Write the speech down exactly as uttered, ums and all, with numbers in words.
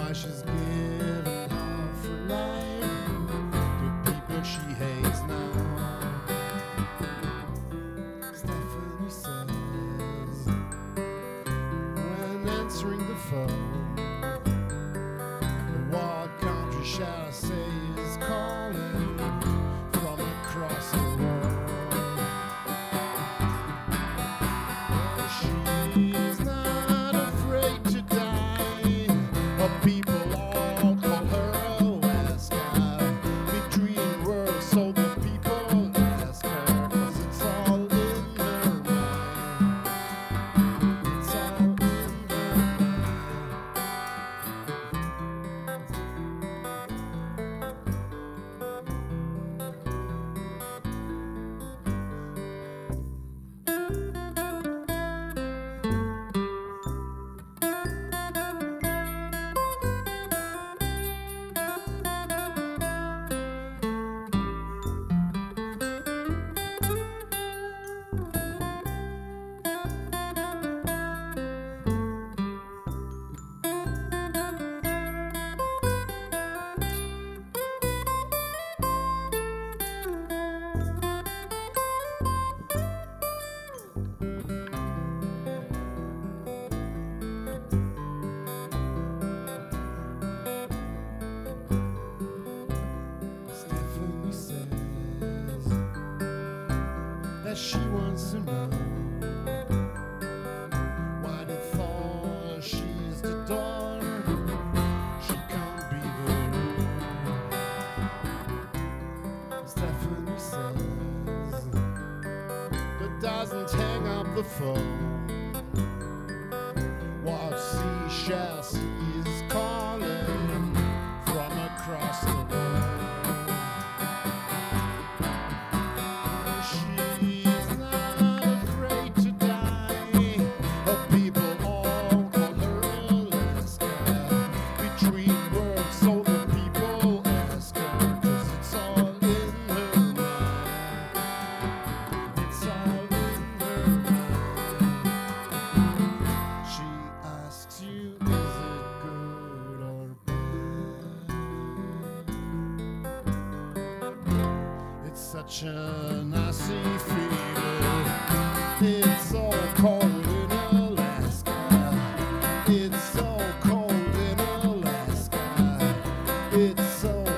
why she's giving half her life to people she hates now. Stephanie says, when answering the phone, what country shall I say is calling from across the world? She's not afraid to die, or people all call her Alaska. Between worlds, so the people ask her, 'cause it's all in her mind. It's all in her Stephanie says that she wants to know why did Thor, she's the daughter, she can't be the ruler. Stephanie says, but doesn't hang up the phone. What seashell is calling from across the world. She's not afraid to die, but people all call her Alaska. Between worlds, so the people ask her, 'cause it's all in her mind. It's all in her mind. She asks you, is it good or bad? It's such a nasty feeling. It's so cold in Alaska. It's so cold in Alaska. It's so